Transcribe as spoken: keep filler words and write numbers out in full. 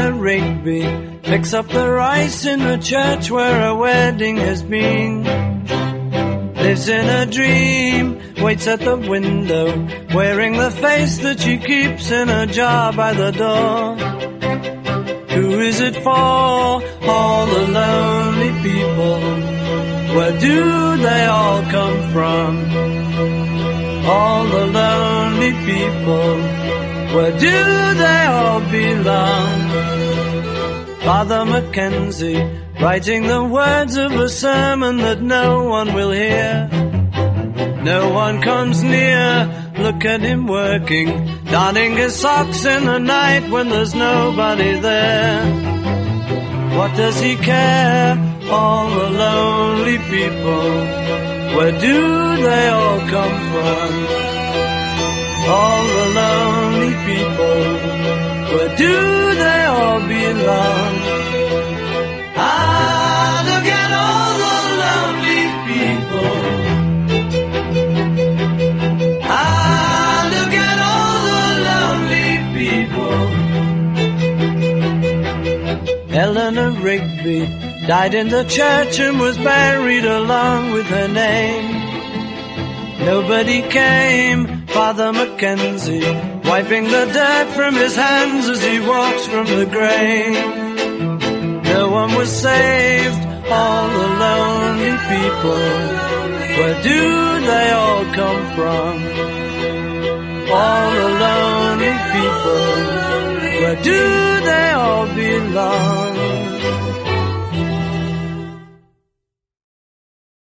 Eleanor Rigby picks up the rice in the church where a wedding has been. Lives in a dream, waits at the window, wearing the face that she keeps in a jar by the door. Who is it for? All the lonely people. Where do they all come from? All the lonely people. Where do they all belong? Father Mackenzie, writing the words of a sermon that no one will hear. No one comes near, look at him working, darning his socks in the night when there's nobody there. What does he care? All the lonely people. Where do they all come from? All the lonely people. Where do they all belong? Ah, look at all the lonely people. Ah, look at all the lonely people. Eleanor Rigby died in the church and was buried along with her name. Nobody came, Father Mackenzie, wiping the dirt from his hands as he walks from the grave. No one was saved, all the lonely people. Where do they all come from? All the lonely people. Where do they all belong?